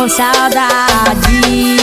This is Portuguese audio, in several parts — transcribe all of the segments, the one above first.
com saudade.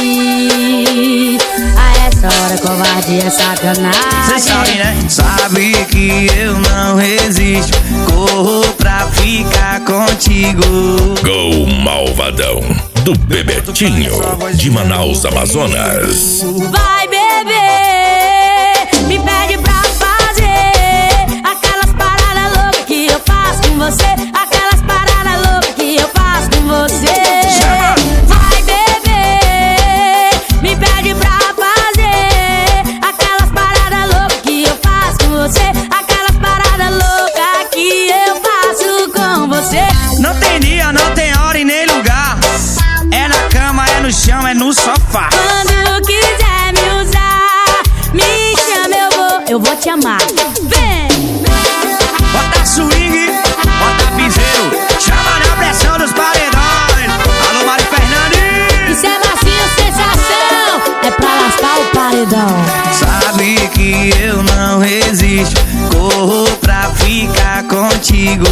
A essa hora covardia é sacanagem. Cê sabe, né? Sabe que eu não resisto. Corro pra ficar contigo. Gol Malvadão do Bebetinho de Manaus, Amazonas. Vai, bebê, me pede pra fazer aquelas paradas loucas que eu faço com você. Aquelas paradas loucas que eu faço com você. Vai, bebê, me pede pra fazer aquelas paradas loucas que eu faço com você. Aquelas paradas loucas que eu faço com você. Não tem dia, não tem hora e nem lugar. É na cama, é no chão, é no sofá. Quando quiser me usar, me chama, eu vou te amar. Vem! Bota swing, bota piseiro, chama na pressão dos paredões. Alô, Mari Fernandes. Isso é macio, sensação, é pra lascar o paredão. Sabe que eu não resisto. Corro pra ficar contigo.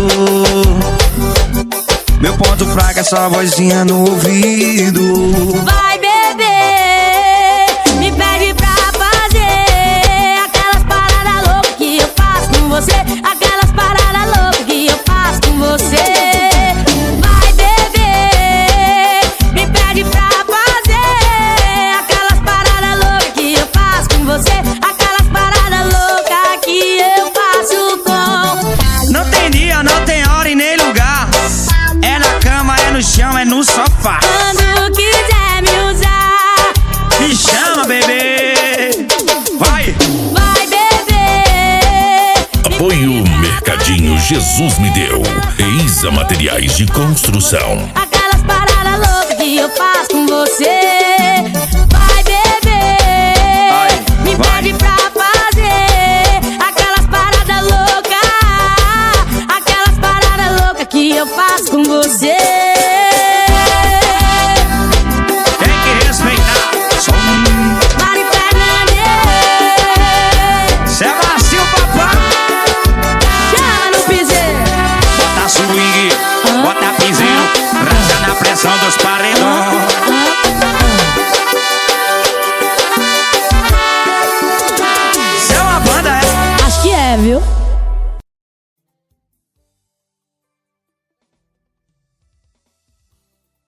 Meu ponto fraco é só a vozinha no ouvido. Vai, bebê, me pede pra fazer aquelas paradas loucas que eu faço com você. Aquelas paradas loucas que eu faço com você. Vai, bebê, me pede pra fazer aquelas paradas loucas que eu faço com você. Aquelas paradas loucas que eu faço com. Não tem dia, não tem hora e nem lugar. É na cama, é no chão, é no sofá. Quando quiser me usar, Me chama, bebê. Vai! vai, bebê. Apoio Mercadinho Jesus Me Deu. Eisa Materiais de Construção. Aquelas paradas loucas que eu faço com você. Vai, bebê, me pede pra fazer aquelas paradas loucas. Aquelas paradas loucas que eu faço com você.